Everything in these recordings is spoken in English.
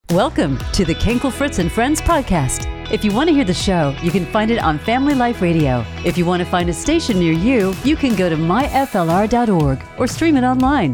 Welcome to the Kenkel Fritz and Friends podcast. If you want to hear the show, you can find it on Family Life Radio. If you want to find a station near you, you can go to myflr.org or stream it online.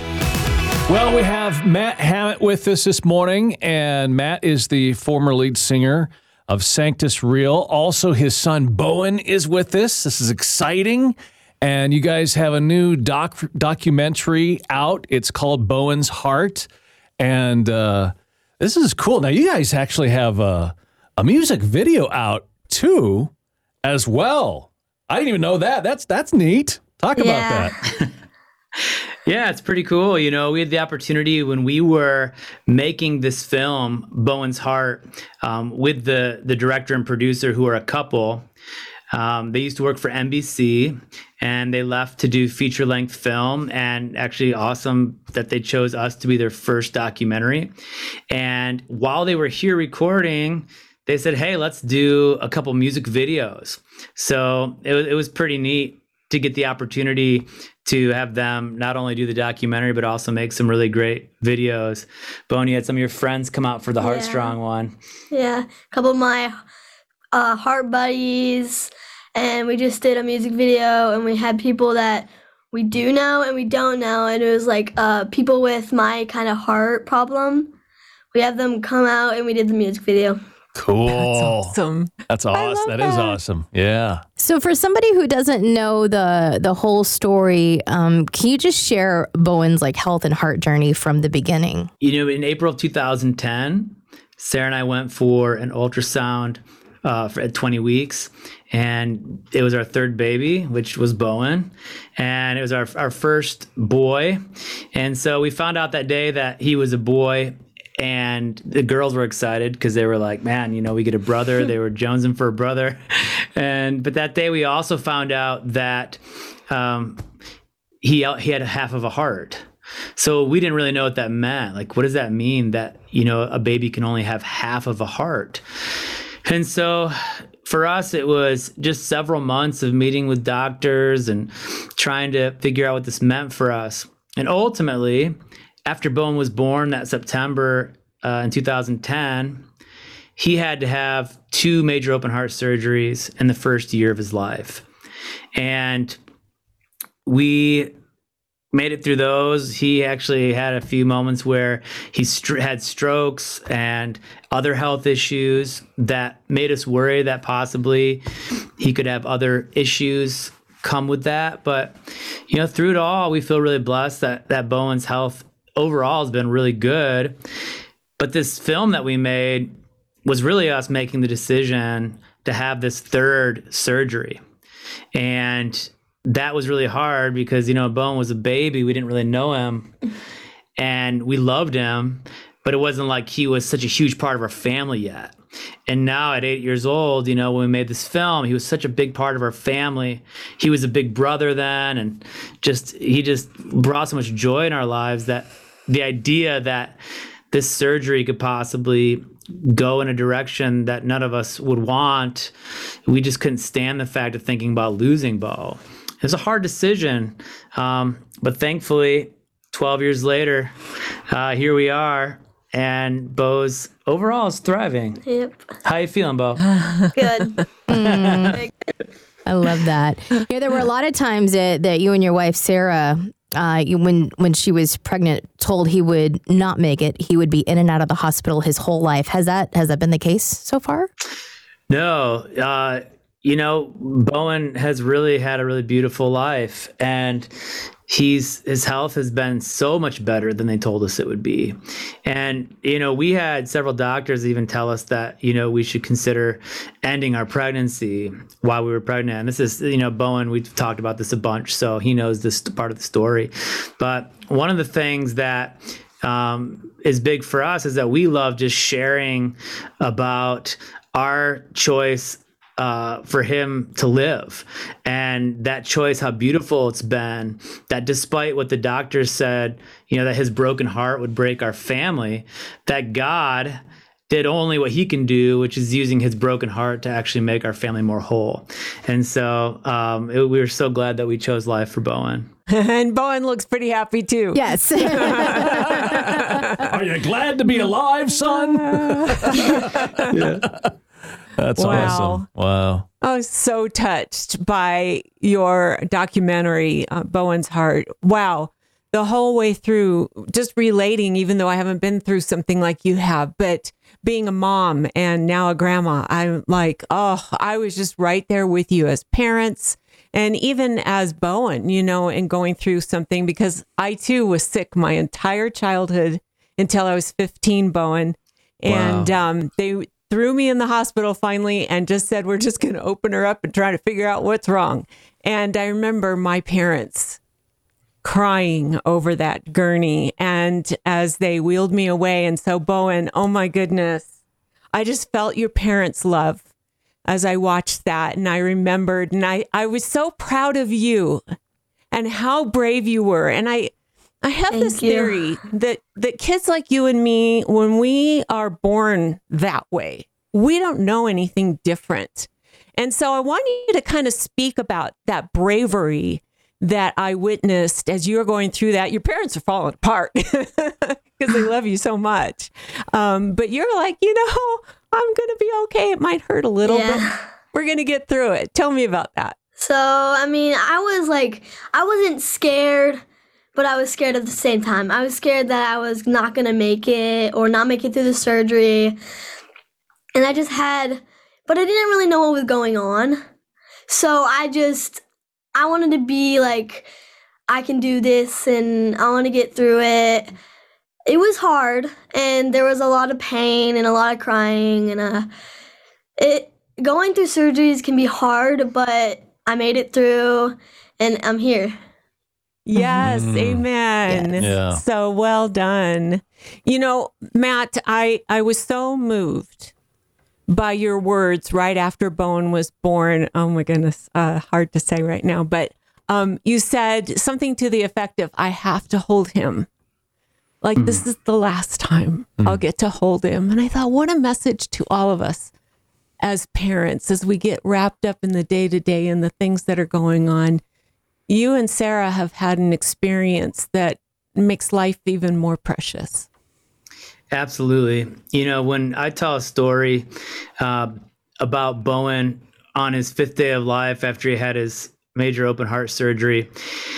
Well, we have Matt Hammett with us this morning, and Matt is the former lead singer of Sanctus Real. Also, his son Bowen is with us. This is exciting. And you guys have a new documentary out. It's called Bowen's Heart. And this is cool. Now, you guys actually have a music video out, too, as well. I didn't even know that. That's neat. Talk about that. Yeah, it's pretty cool. You know, we had the opportunity when we were making this film, Bowen's Heart, with the director and producer who are a couple. They used to work for NBC, and they left to do feature-length film, and actually awesome that they chose us to be their first documentary. And while they were here recording, they said, hey, let's do a couple music videos. So it was pretty neat to get the opportunity to have them not only do the documentary, but also make some really great videos. Bowen, you had some of your friends come out for the Heartstrong one. Yeah, a couple of my heart buddies, and we just did a music video, and we had people that we do know and we don't know, and it was like people with my kind of heart problem. We have them come out, and we did the music video. Cool. That's awesome. That's awesome. That is awesome. Yeah. So for somebody who doesn't know the whole story, can you just share Bowen's health and heart journey from the beginning? You know, in April of 2010, Sarah and I went for an ultrasound at 20 weeks, and it was our third baby, which was Bowen, and it was our first boy. And so we found out that day that he was a boy. And the girls were excited because they were like, man, you know, we get a brother. They were jonesing for a brother. But that day we also found out that he had half of a heart. So we didn't really know what that meant. Like, what does that mean that, you know, a baby can only have half of a heart? And so for us, it was just several months of meeting with doctors and trying to figure out what this meant for us. And ultimately, after Bowen was born that September in 2010, he had to have 2 major open heart surgeries in the first year of his life. And we made it through those. He actually had a few moments where he had strokes and other health issues that made us worry that possibly he could have other issues come with that. But, you know, through it all, we feel really blessed that Bowen's health overall has been really good. But this film that we made was really us making the decision to have this third surgery. And that was really hard because, you know, Bowen was a baby. We didn't really know him, and we loved him, but it wasn't like he was such a huge part of our family yet. And now at 8 years old, you know, when we made this film, he was such a big part of our family. He was a big brother then, and he just brought so much joy in our lives that the idea that this surgery could possibly go in a direction that none of us would want, we just couldn't stand the fact of thinking about losing Bo. It was a hard decision, but thankfully, 12 years later, here we are, and Bo's overall is thriving. Yep. How you feeling, Bo? Good. I love that. Yeah, there were a lot of times that you and your wife, Sarah, when she was pregnant, told he would not make it. He would be in and out of the hospital his whole life. Has that been the case so far? No. You know, Bowen has really had a really beautiful life, and his health has been so much better than they told us it would be. And, you know, we had several doctors even tell us that, you know, we should consider ending our pregnancy while we were pregnant. And this is, you know, Bowen, we've talked about this a bunch, so he knows this part of the story. But one of the things that is big for us is that we love just sharing about our choice for him to live, and that choice, how beautiful it's been, that despite what the doctors said, you know, that his broken heart would break our family, that God did only what he can do, which is using his broken heart to actually make our family more whole. And so we were so glad that we chose life for Bowen. And Bowen looks pretty happy too. Yes. Are you glad to be alive, son? That's awesome. Wow. I was so touched by your documentary, Bowen's Heart. Wow. The whole way through, just relating, even though I haven't been through something like you have, but being a mom and now a grandma, I'm like, I was just right there with you as parents. And even as Bowen, and going through something, because I too was sick my entire childhood until I was 15, Bowen. And they threw me in the hospital finally and just said, we're just going to open her up and try to figure out what's wrong. And I remember my parents crying over that gurney and as they wheeled me away. And so Bowen, oh my goodness, I just felt your parents' love as I watched that. And I remembered, and I was so proud of you and how brave you were. And I have this theory that kids like you and me, when we are born that way, we don't know anything different. And so I want you to kind of speak about that bravery that I witnessed as you were going through that. Your parents are falling apart because they love you so much. But you're like, I'm going to be okay. It might hurt a little, but we're going to get through it. Tell me about that. So, I wasn't scared, but I was scared at the same time. I was scared that I was not going to make it or not make it through the surgery. And but I didn't really know what was going on. So I wanted to be like, I can do this and I want to get through it. It was hard and there was a lot of pain and a lot of crying and going through surgeries can be hard, but I made it through and I'm here. Yes, amen. Yes. Yeah. So well done. Matt, I was so moved by your words right after Bowen was born. Oh my goodness, hard to say right now, but you said something to the effect of, I have to hold him. Like, this is the last time I'll get to hold him. And I thought, what a message to all of us as parents, as we get wrapped up in the day-to-day and the things that are going on. You and Sarah have had an experience that makes life even more precious. Absolutely. When I tell a story about Bowen on his 5th day of life after he had his major open heart surgery,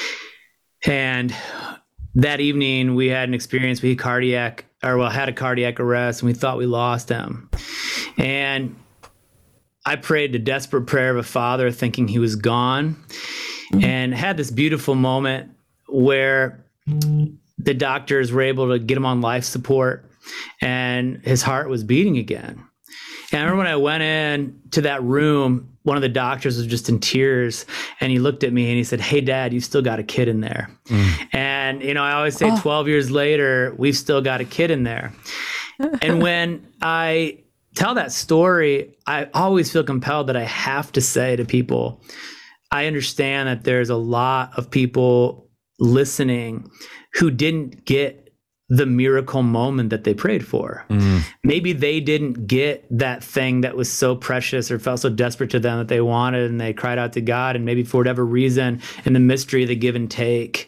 and that evening we had an experience. We had a cardiac arrest, and we thought we lost him. And I prayed a desperate prayer of a father, thinking he was gone, and had this beautiful moment where the doctors were able to get him on life support. And his heart was beating again. And I remember when I went in to that room, one of the doctors was just in tears and he looked at me and he said, "Hey Dad, you still got a kid in there." And, I always say 12 years later, we've still got a kid in there. And when I tell that story, I always feel compelled that I have to say to people, I understand that there's a lot of people listening who didn't get the miracle moment that they prayed for. Maybe they didn't get that thing that was so precious or felt so desperate to them that they wanted, and they cried out to God. And maybe for whatever reason, in the mystery of the give and take,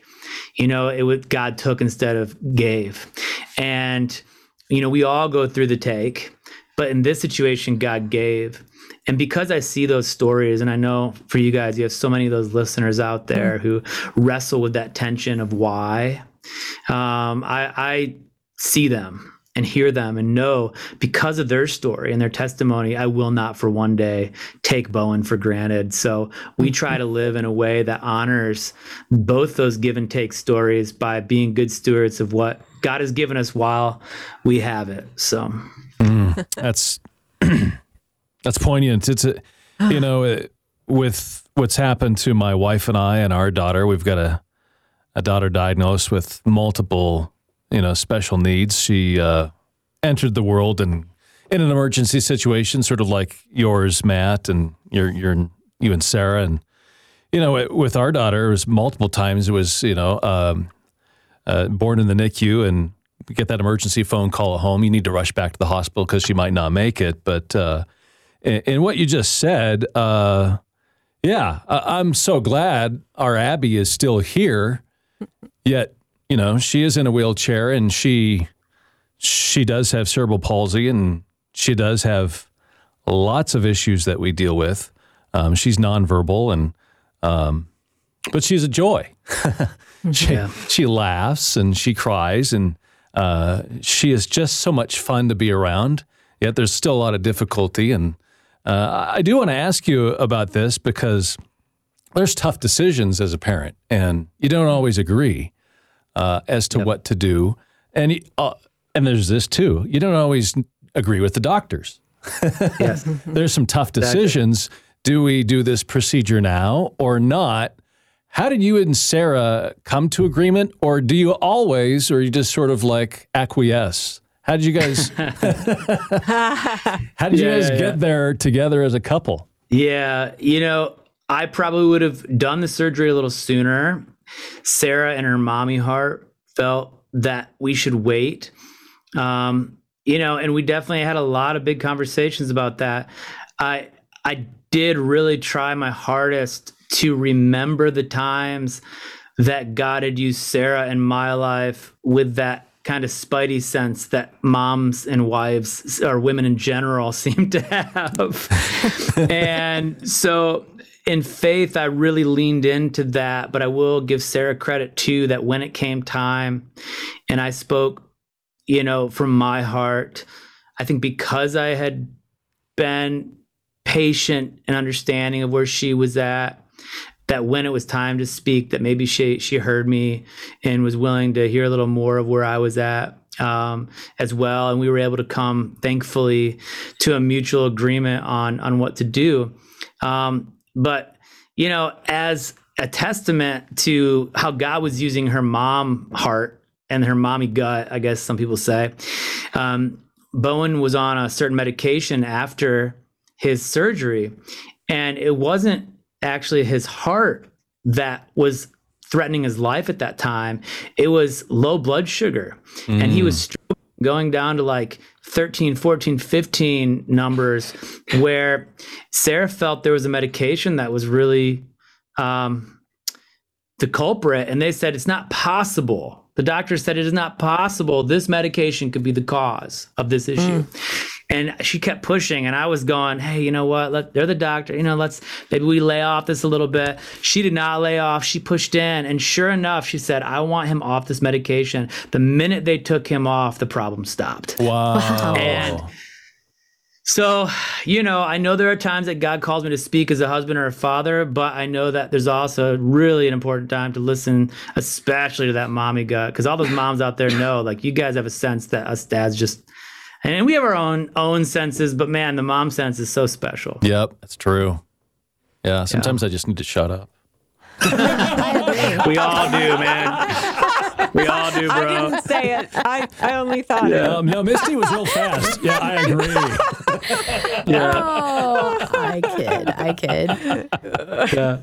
God took instead of gave. And, we all go through the take, but in this situation, God gave. And because I see those stories, and I know for you guys, you have so many of those listeners out there who wrestle with that tension of why, I see them and hear them and know, because of their story and their testimony, I will not for one day take Bowen for granted. So we try to live in a way that honors both those give and take stories by being good stewards of what God has given us while we have it. So that's poignant. It's with what's happened to my wife and I and our daughter, we've got a daughter diagnosed with multiple, special needs. She entered the world in an emergency situation, sort of like yours, Matt, and you and Sarah. And, with our daughter, it was multiple times. It was, born in the NICU, and we get that emergency phone call at home. You need to rush back to the hospital because she might not make it. But in what you just said, I'm so glad our Abby is still here. Yet, she is in a wheelchair, and she she does have cerebral palsy, and she does have lots of issues that we deal with. She's nonverbal, and but she's a joy. She laughs and she cries, and she is just so much fun to be around. Yet there's still a lot of difficulty, and I do want to ask you about this because there's tough decisions as a parent, and you don't always agree as to what to do. And there's this too. You don't always agree with the doctors. Yes. There's some tough decisions. Do we do this procedure now or not? How did you and Sarah come to agreement, or do you always, or you just sort of like acquiesce? How did you guys get there together as a couple? Yeah, I probably would have done the surgery a little sooner. Sarah and her mommy heart felt that we should wait. And we definitely had a lot of big conversations about that. I did really try my hardest to remember the times that God had used Sarah in my life with that kind of spidey sense that moms and wives, or women in general, seem to have. And so in faith, I really leaned into that, but I will give Sarah credit too, that when it came time and I spoke, from my heart, I think because I had been patient and understanding of where she was at, that when it was time to speak, that maybe she heard me and was willing to hear a little more of where I was at as well. And we were able to come, thankfully, to a mutual agreement on what to do. But, as a testament to how God was using her mom heart and her mommy gut, I guess some people say, Bowen was on a certain medication after his surgery, and it wasn't actually his heart that was threatening his life at that time. It was low blood sugar. And he was going down to like 13, 14, 15 numbers, where Sarah felt there was a medication that was really the culprit. And they said, it's not possible. The doctor said, it is not possible. This medication could be the cause of this issue. And she kept pushing, and I was going, hey, you know what? They're the doctor. Maybe we lay off this a little bit. She did not lay off. She pushed in. And sure enough, she said, I want him off this medication. The minute they took him off, the problem stopped. Wow. And so, I know there are times that God calls me to speak as a husband or a father, but I know that there's also really an important time to listen, especially to that mommy gut, because all those moms out there know, like, you guys have a sense that us dads just... And we have our own senses, but man, the mom sense is so special. Yep, that's true. Yeah, sometimes I just need to shut up. We all do, man. We all do, bro. I didn't say it. I only thought it. No, Misty was real fast. Yeah, I agree. Oh, I kid. Yeah,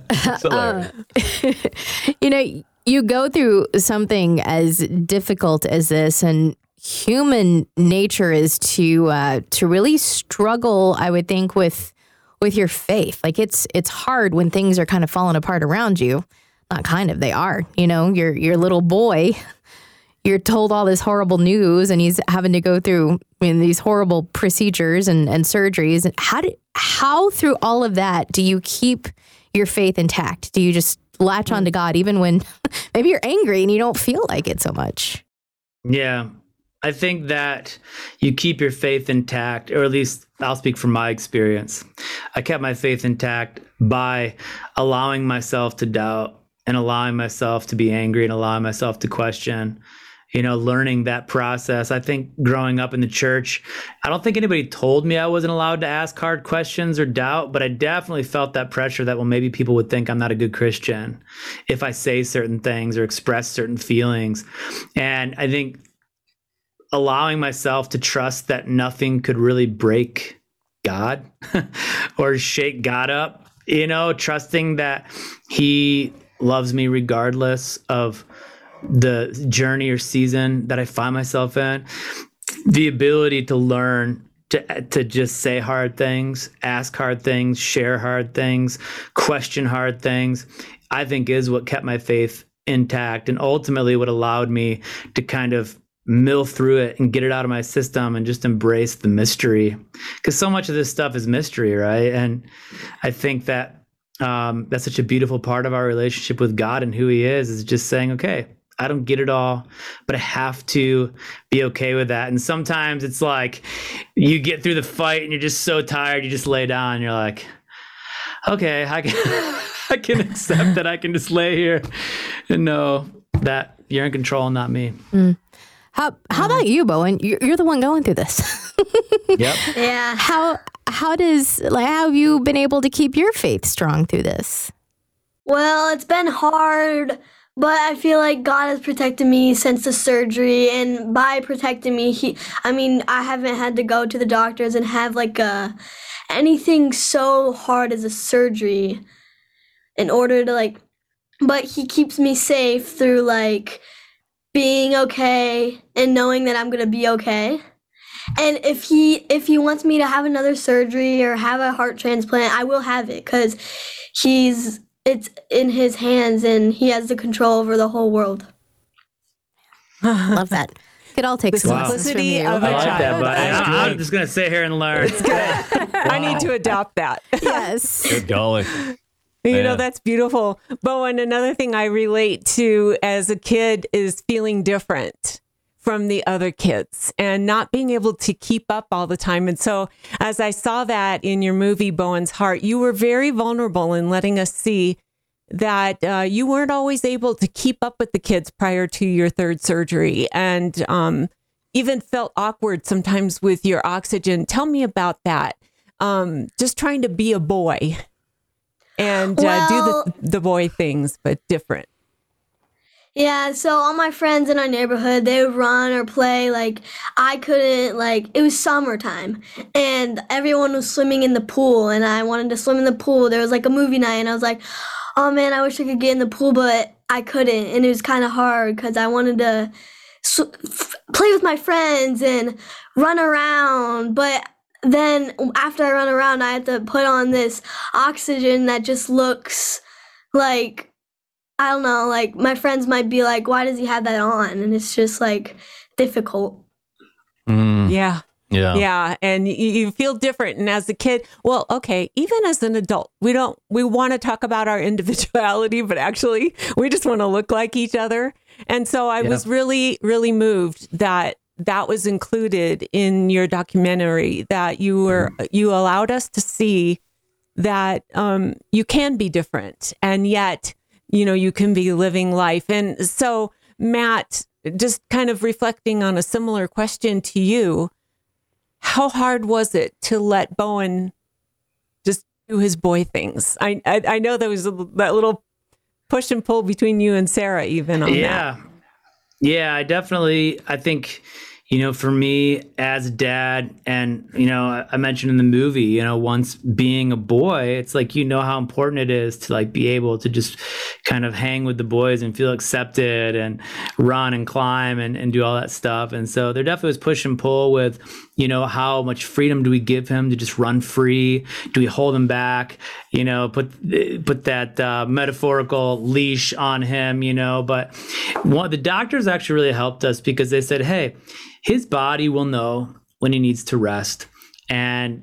it's hilarious. You go through something as difficult as this, and human nature is to really struggle, I would think, with your faith. Like it's hard when things are kind of falling apart around you. Not kind of, they are. Your little boy, you're told all this horrible news, and he's having to go through these horrible procedures and surgeries. And how through all of that do you keep your faith intact? Do you just latch on to God even when maybe you're angry and you don't feel like it so much? Yeah. I think that you keep your faith intact, or at least I'll speak from my experience. I kept my faith intact by allowing myself to doubt and allowing myself to be angry and allowing myself to question, learning that process. I think growing up in the church, I don't think anybody told me I wasn't allowed to ask hard questions or doubt, but I definitely felt that pressure that, well, maybe people would think I'm not a good Christian if I say certain things or express certain feelings. And I think allowing myself to trust that nothing could really break God or shake God up, trusting that he loves me regardless of the journey or season that I find myself in. The ability to learn to just say hard things, ask hard things, share hard things, question hard things, I think is what kept my faith intact, and ultimately what allowed me to kind of mill through it and get it out of my system and just embrace the mystery, because so much of this stuff is mystery, right? And I think that that's such a beautiful part of our relationship with God and who he is just saying, okay, I don't get it all, but I have to be okay with that. And sometimes it's like you get through the fight and you're just so tired, you just lay down and you're like, okay, I can accept that I can just lay here and know that you're in control and not me. How about you, Bowen? You're the one going through this. Yep. Yeah. How have you been able to keep your faith strong through this? Well, it's been hard, but I feel like God has protected me since the surgery, and by protecting me, I haven't had to go to the doctors and have anything so hard as a surgery in order to but he keeps me safe through being okay and knowing that I'm going to be okay. And if he wants me to have another surgery or have a heart transplant, I will have it, because it's in his hands and he has the control over the whole world. Love that. Could all take some lessons from Simplicity you. of a I like that, child. but I'm just going to sit here and learn. It's good. I need to adopt that. Yes. Good golly. You know, Yeah. that's beautiful. Bowen, another thing I relate to as a kid is feeling different from the other kids and not being able to keep up all the time. And so as I saw that in your movie, Bowen's Heart, you were very vulnerable in letting us see that you weren't always able to keep up with the kids prior to your third surgery, and even felt awkward sometimes with your oxygen. Tell me about that. Just trying to be a boy and do the boy things, but different. Yeah, so all my friends in our neighborhood, they would run or play. I couldn't, it was summertime, and everyone was swimming in the pool, and I wanted to swim in the pool. There was, a movie night, and I was like, oh, man, I wish I could get in the pool, but I couldn't, and it was kind of hard because I wanted to play with my friends and run around, but then after I run around, I have to put on this oxygen that just looks like, I don't know, my friends might be like, why does he have that on? And it's just difficult. Yeah. Yeah. Yeah. And you feel different. And as a kid, well, okay, even as an adult, we want to talk about our individuality, but actually we just want to look like each other. And so I was really, really moved that was included in your documentary, that you allowed us to see that you can be different, and yet, you can be living life. And so, Matt, just kind of reflecting on a similar question to you, how hard was it to let Bowen just do his boy things? I know there was that little push and pull between you and Sarah even on that. Yeah, I think, for me as a dad, and, I mentioned in the movie, once being a boy, it's how important it is to be able to just kind of hang with the boys and feel accepted and run and climb and do all that stuff. And so there definitely was push and pull with, how much freedom do we give him to just run free? Do we hold him back? Put that metaphorical leash on him, but the doctors actually really helped us, because they said, hey, his body will know when he needs to rest. And,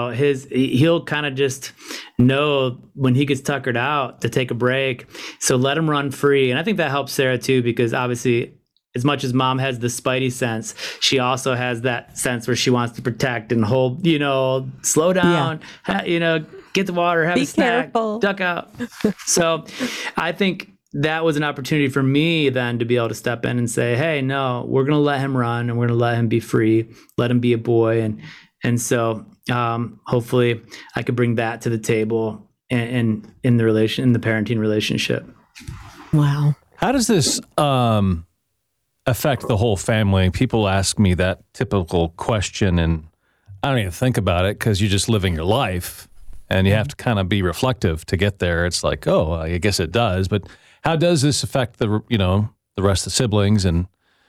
he'll kind of just know when he gets tuckered out to take a break. So let him run free. And I think that helps Sarah too, because obviously, as much as mom has the spidey sense, she also has that sense where she wants to protect and hold, slow down, get the water, have Be a snack, careful. duck out. So I think that was an opportunity for me then to be able to step in and say, hey, no, we're going to let him run and we're going to let him be free, let him be a boy. And so hopefully I could bring that to the table and in the parenting relationship. Wow. How does this affect the whole family? People ask me that typical question, and I don't even think about it because you're just living your life and you have to kind of be reflective to get there. It's like, oh, I guess it does. But how does this affect the rest of the siblings and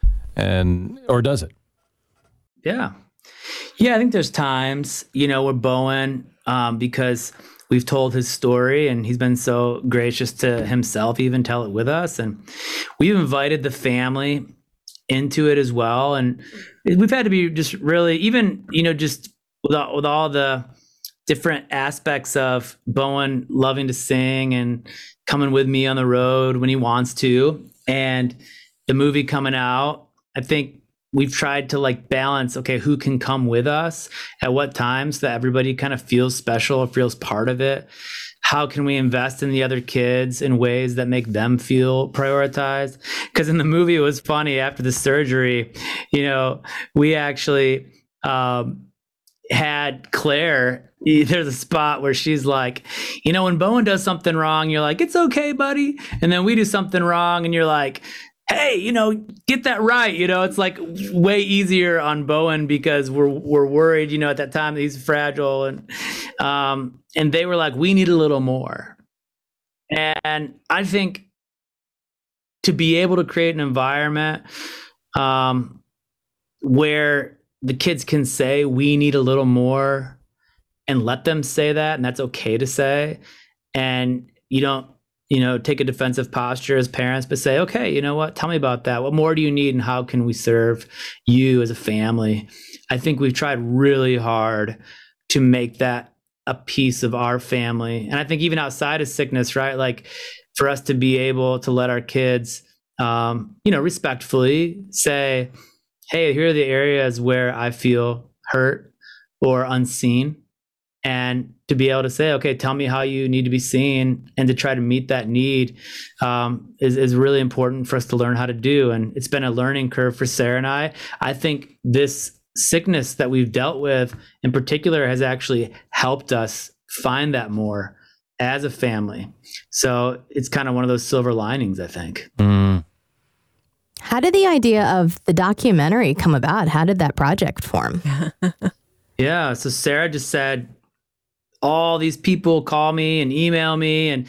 or does it? Yeah. I think there's times, where Bowen, because we've told his story and he's been so gracious to himself, even tell it with us. And we've invited the family into it as well. And we've had to be just really, even, just with all the different aspects of Bowen loving to sing and coming with me on the road when he wants to, and the movie coming out, I think we've tried to balance, okay, who can come with us at what times, so that everybody kind of feels special or feels part of it. How can we invest in the other kids in ways that make them feel prioritized? Because in the movie, it was funny, after the surgery, we actually had Claire, there's a spot where she's like, when Bowen does something wrong, you're like, it's okay, buddy. And then we do something wrong and you're like, hey, get that right. It's way easier on Bowen because we're worried, at that time that he's fragile. And they were like, we need a little more. And I think to be able to create an environment where the kids can say, we need a little more, and let them say that, and that's okay to say. And you don't, take a defensive posture as parents, but say, okay, you know what? Tell me about that. What more do you need, and how can we serve you as a family? I think we've tried really hard to make that a piece of our family. And I think even outside of sickness, right? For us to be able to let our kids, respectfully say, hey, here are the areas where I feel hurt or unseen. And to be able to say, okay, tell me how you need to be seen, and to try to meet that need is really important for us to learn how to do. And it's been a learning curve for Sarah and I. I think this sickness that we've dealt with in particular has actually helped us find that more as a family. So it's kind of one of those silver linings, I think. How did the idea of the documentary come about? How did that project form? Yeah, so Sarah just said, all these people call me and email me and,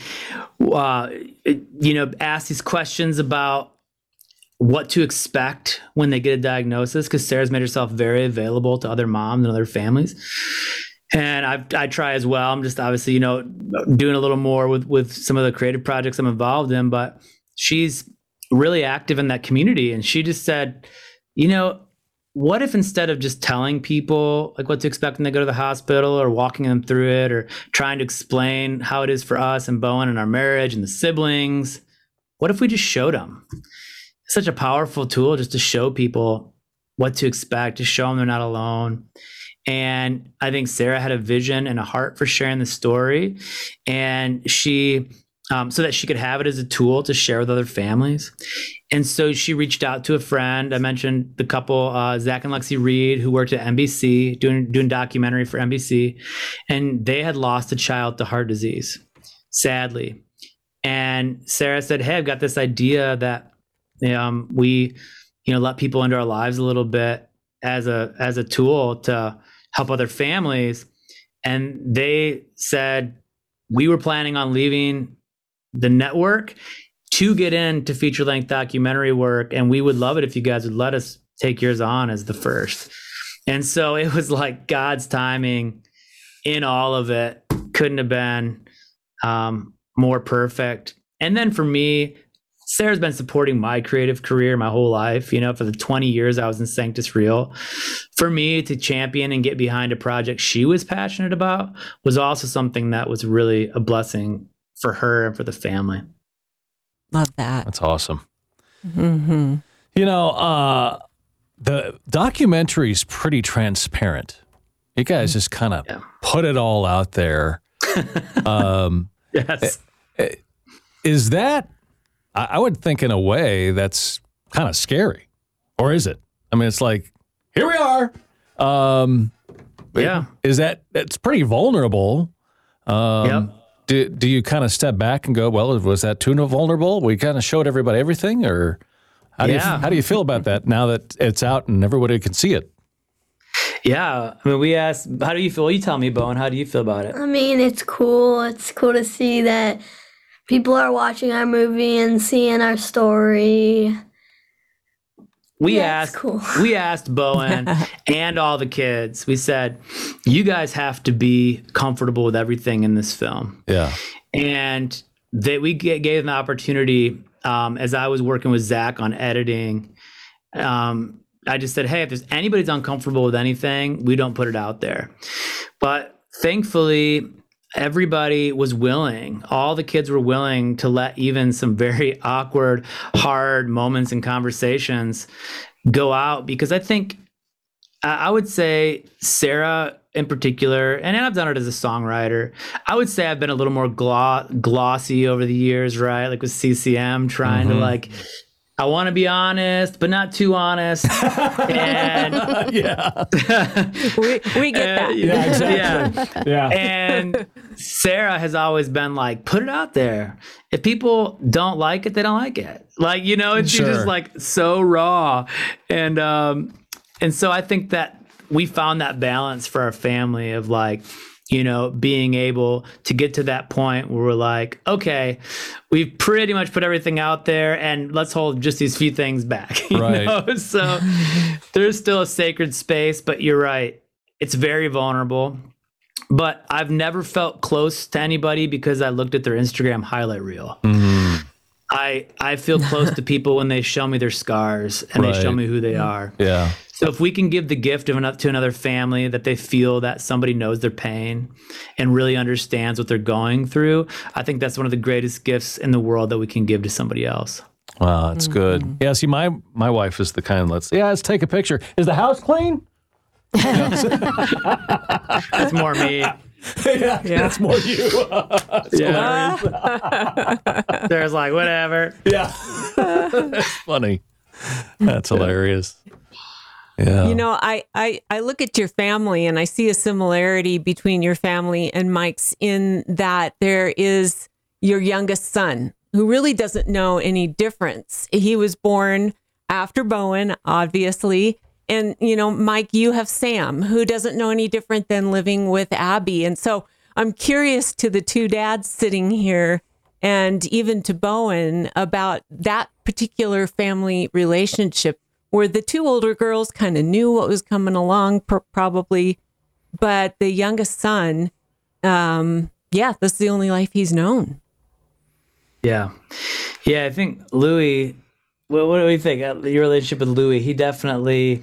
ask these questions about what to expect when they get a diagnosis, because Sarah's made herself very available to other moms and other families. And I try as well. I'm just obviously, doing a little more with some of the creative projects I'm involved in, but she's really active in that community. And she just said, what if instead of just telling people what to expect when they go to the hospital, or walking them through it, or trying to explain how it is for us and Bowen and our marriage and the siblings, what if we just showed them? It's such a powerful tool just to show people what to expect, to show them they're not alone. And I think Sarah had a vision and a heart for sharing the story, and she, so that she could have it as a tool to share with other families. And so she reached out to a friend. I mentioned the couple, Zach and Lexi Reed, who worked at NBC, doing documentary for NBC, and they had lost a child to heart disease, sadly. And Sarah said, hey, I've got this idea that we, let people into our lives a little bit as a tool to help other families. And they said, we were planning on leaving the network to get into feature-length documentary work, and we would love it if you guys would let us take yours on as the first. And so it was like God's timing in all of it. Couldn't have been more perfect. And then for me, Sarah's been supporting my creative career my whole life. For the 20 years I was in Sanctus Real. For me to champion and get behind a project she was passionate about was also something that was really a blessing for her and for the family. Love that. That's awesome. Mm-hmm. The documentary's pretty transparent. You guys just kind of put it all out there. Yes. Is that, I would think in a way that's kind of scary, or is it? I mean, it's like, here we are. Yeah. It's pretty vulnerable. Yep. Do you kind of step back and go, well, was that too vulnerable? We kind of showed everybody everything, or how do you feel about that now that it's out and everybody can see it? Yeah. I mean, we asked, how do you feel? You tell me, Bowen, how do you feel about it? I mean, it's cool. It's cool to see that people are watching our movie and seeing our story. We it's cool. asked Bowen and all the kids. We said, you guys have to be comfortable with everything in this film. Yeah. And we gave them the opportunity, as I was working with Zach on editing, I just said, hey, if there's anybody's uncomfortable with anything, we don't put it out there. But thankfully, everybody was willing. All the kids were willing to let even some very awkward, hard moments and conversations go out, because I think I would say Sarah in particular, and I've done it as a songwriter, I would say I've been a little more glossy over the years, right? Like with CCM, trying to like, I want to be honest, but not too honest. And we get that. Yeah, exactly. Yeah. And Sarah has always been like, put it out there. If people don't like it, they don't like it. Like, you know, and she's just like so raw. And so I think that we found that balance for our family of like, you know, being able to get to that point where we're like, okay, we've pretty much put everything out there and let's hold just these few things back. You know? So there's still a sacred space, but you're right. It's very vulnerable. But I've never felt close to anybody because I looked at their Instagram highlight reel. I feel close to people when they show me their scars and they show me who they are. Yeah. So if we can give the gift of to another family that they feel that somebody knows their pain and really understands what they're going through, I think that's one of the greatest gifts in the world that we can give to somebody else. Wow, that's good. Yeah, see, my wife is the kind let's take a picture. Is the house clean? That's more me. Yeah, that's more you. There's like, whatever. Yeah. That's funny. That's hilarious. Yeah. You know, I look at your family and I see a similarity between your family and Mike's in that there is your youngest son who really doesn't know any difference. He was born after Bowen, obviously. And, you know, Mike, you have Sam, who doesn't know any different than living with Abby. And so I'm curious to the two dads sitting here and even to Bowen about that particular family relationship where the two older girls kind of knew what was coming along, probably, but the youngest son, this is the only life he's known. Yeah. Yeah, I think Louis... Well, what do we think? Your relationship with Louis, he definitely,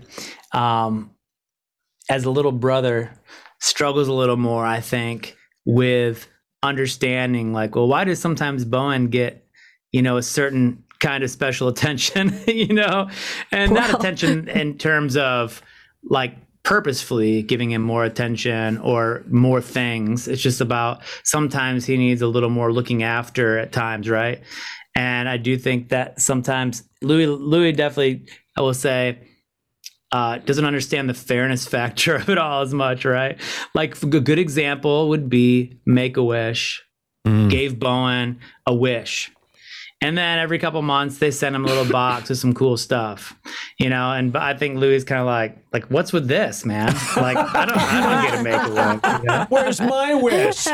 as a little brother, struggles a little more, I think, with understanding, like, well, why does sometimes Bowen get, you know, a certain kind of special attention, you know, and not attention in terms of like purposefully giving him more attention or more things. It's just about sometimes he needs a little more looking after at times, right? And I do think that sometimes Louis definitely, I will say, doesn't understand the fairness factor of it all as much, right? Like a good example would be Make-A-Wish gave Bowen a wish. And then every couple months they send him a little box with some cool stuff, you know. And I think Louis is kind of like, what's with this, man? Like, I don't get a Make-A-Wish. You know? Where's my wish?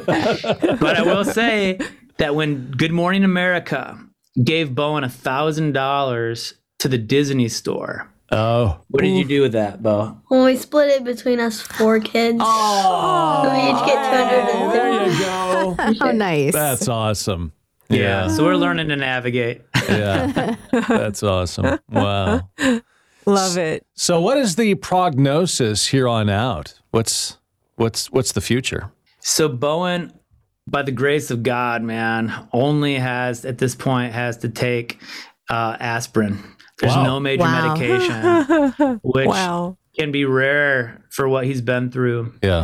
But I will say that when Good Morning America gave Bowen $1,000 to the Disney store. Oh. What did you do with that, Bo? Well, we split it between us 4 kids. Oh. So we each get $250. There you go. How nice. That's awesome. Yeah. So we're learning to navigate. Yeah. That's awesome. Wow. Love it. So what is the prognosis here on out? What's the future? So Bowen, by the grace of God, man, only has at this point has to take aspirin. There's no major medication, which can be rare for what he's been through. Yeah.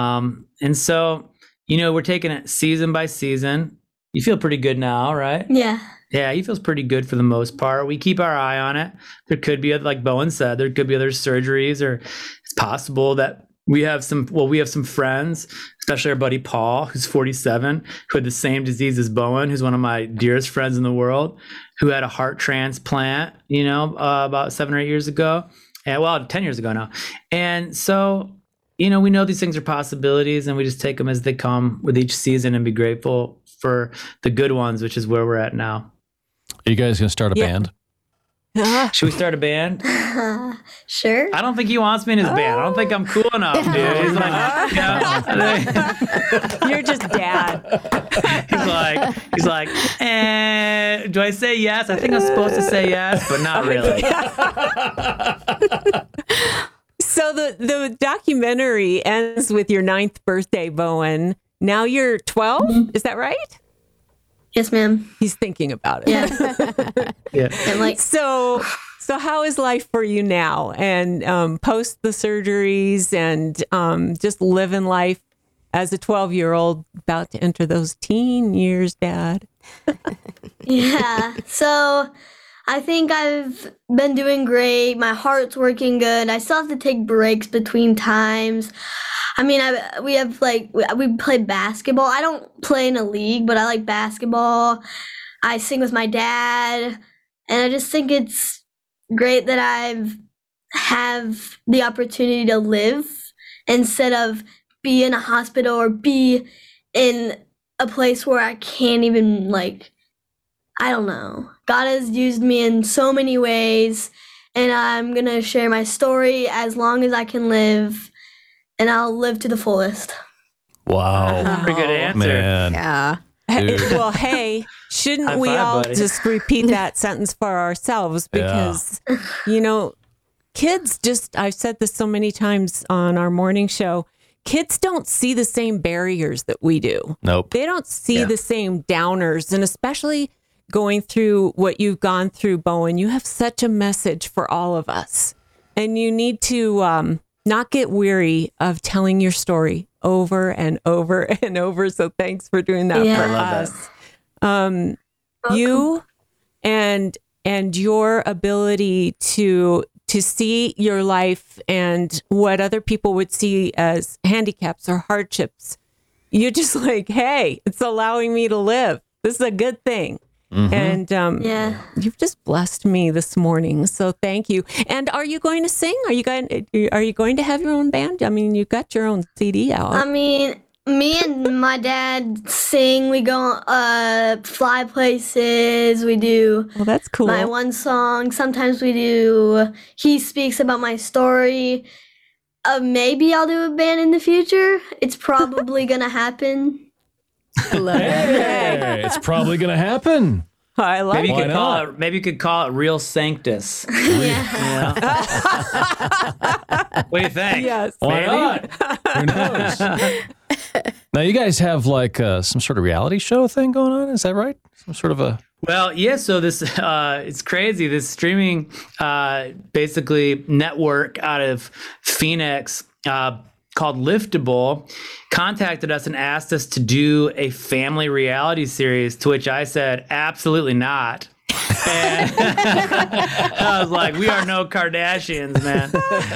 And so, you know, we're taking it season by season. You feel pretty good now, right? Yeah. Yeah, he feels pretty good for the most part. We keep our eye on it. There could be, like Bowen said, there could be other surgeries, or it's possible that we have some friends, especially our buddy Paul, who's 47, who had the same disease as Bowen, who's one of my dearest friends in the world, who had a heart transplant, you know, about 7 or 8 years ago. And, well, 10 years ago now. And so, you know, we know these things are possibilities, and we just take them as they come with each season and be grateful for the good ones, which is where we're at now. Are you guys going to start a band? Should we start a band? Sure. I don't think he wants me in his band. I don't think I'm cool enough, dude. He's like, You're just dad. he's like, do I say yes? I think I'm supposed to say yes, but not really. So the documentary ends with your 9th birthday, Bowen. Now you're 12? Is that right? Yes, ma'am. He's thinking about it. Yeah. Yeah. And like, So how is life for you now? And post the surgeries and just living life as a 12-year-old about to enter those teen years, Dad? yeah. So I think I've been doing great. My heart's working good. I still have to take breaks between times. I mean, we play basketball. I don't play in a league, but I like basketball. I sing with my dad, and I just think it's great that have the opportunity to live instead of be in a hospital or be in a place where I can't even, like, I don't know. God has used me in so many ways, and I'm going to share my story as long as I can live, and I'll live to the fullest. Wow. Pretty good answer. Man. Yeah. Dude. Well, hey, shouldn't High we five, all buddy. just repeat that sentence for ourselves? Because, kids I've said this so many times on our morning show, kids don't see the same barriers that we do. Nope. They don't see the same downers. And especially going through what you've gone through, Bowen, you have such a message for all of us. And you need to not get weary of telling your story over and over and over. So thanks for doing that Yeah. for I love us. You and your ability to see your life and what other people would see as handicaps or hardships. You're just like, hey, it's allowing me to live. This is a good thing. And you've just blessed me this morning. So thank you. And are you going to sing? Are you going to have your own band? I mean, you've got your own CD out. I mean, me and my dad sing. We go fly places. We do Well, that's cool. my one song. Sometimes we do He Speaks About My Story. Maybe I'll do a band in the future. It's probably going to happen. I love it. Hey, it's probably going to happen. I like Maybe you Why could not? call it. Maybe you could call it Real Sanctus. Yeah. What do you think? Yes. Why not? Who knows? Now, you guys have like some sort of reality show thing going on. Is that right? Some sort of a... Well, yeah. So this, it's crazy. This streaming, basically network out of Phoenix, called Liftable, contacted us and asked us to do a family reality series, to which I said, absolutely not. And I was like, we are no Kardashians, man.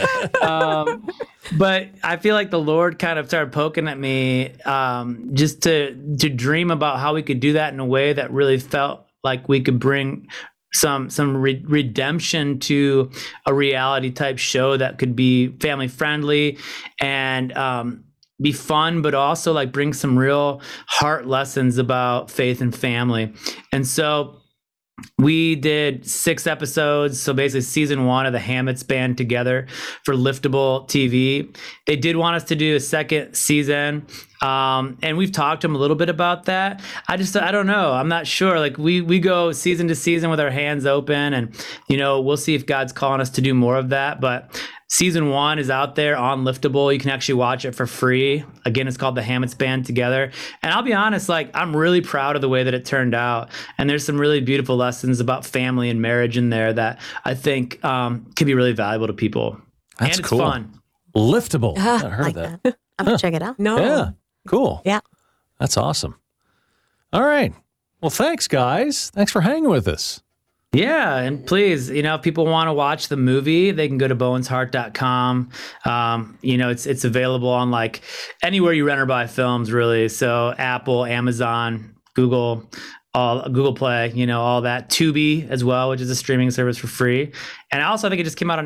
But I feel like the Lord kind of started poking at me, just to dream about how we could do that in a way that really felt like we could bring some redemption to a reality type show that could be family friendly and be fun, but also like bring some real heart lessons about faith and family. And so we did 6 episodes. So basically season 1 of the Hammets band together for Liftable TV. They did want us to do a second season. And we've talked to them a little bit about that. I don't know. I'm not sure. Like we go season to season with our hands open, and, we'll see if God's calling us to do more of that. But season 1 is out there on Liftable. You can actually watch it for free. Again, it's called the Hammets Band Together. And I'll be honest, like, I'm really proud of the way that it turned out. And there's some really beautiful lessons about family and marriage in there that I think could be really valuable to people. That's and it's cool. fun. Liftable. I heard like that. I'm going to check it out. No. Yeah. Cool. Yeah. That's awesome. All right. Well, thanks, guys. Thanks for hanging with us. Yeah, and please, if people want to watch the movie, they can go to bowensheart.com. It's available on like anywhere you rent or buy films, really. So Apple, Amazon, Google, all Google Play, all that. Tubi as well, which is a streaming service for free. And also, I think it just came out on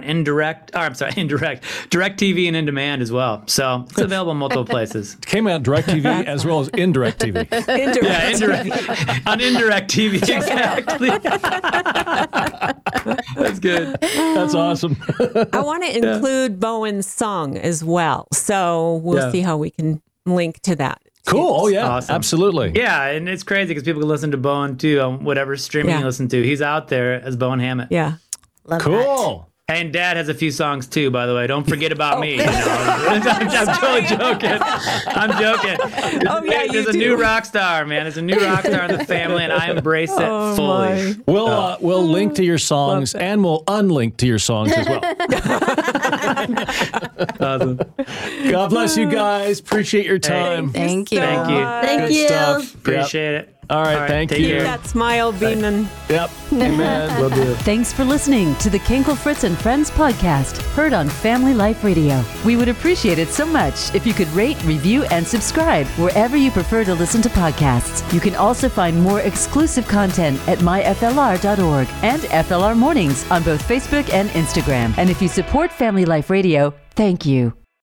DirecTV and In Demand as well. So it's available in multiple places. It came out DirecTV as well as Indirect TV. Yeah, on Indirect TV, exactly. That's good. That's awesome. I want to include Bowen's song as well. So we'll see how we can link to that. Cool. Oh, yeah. Awesome. Absolutely. Yeah, and it's crazy because people can listen to Bowen too on whatever streaming you listen to. He's out there as Bowen Hammett. Yeah. Love Cool. And Dad has a few songs too, by the way. Don't forget about me. I'm totally joking. I'm joking. Oh, yeah, There's a new rock star, man. There's a new rock star in the family, and I embrace it fully. We'll link to your songs, and we'll unlink to your songs as well. Awesome. God bless you guys. Appreciate your time. Thank you. Thank you. Thank Good you. stuff. Appreciate it. All right. Thank take you. care. That smile beaming. Yep. Amen. Will do. Thanks for listening to the Kinkle Fritz and Friends podcast, heard on Family Life Radio. We would appreciate it so much if you could rate, review, and subscribe wherever you prefer to listen to podcasts. You can also find more exclusive content at myflr.org and FLR Mornings on both Facebook and Instagram. And if you support Family Life Radio, thank you.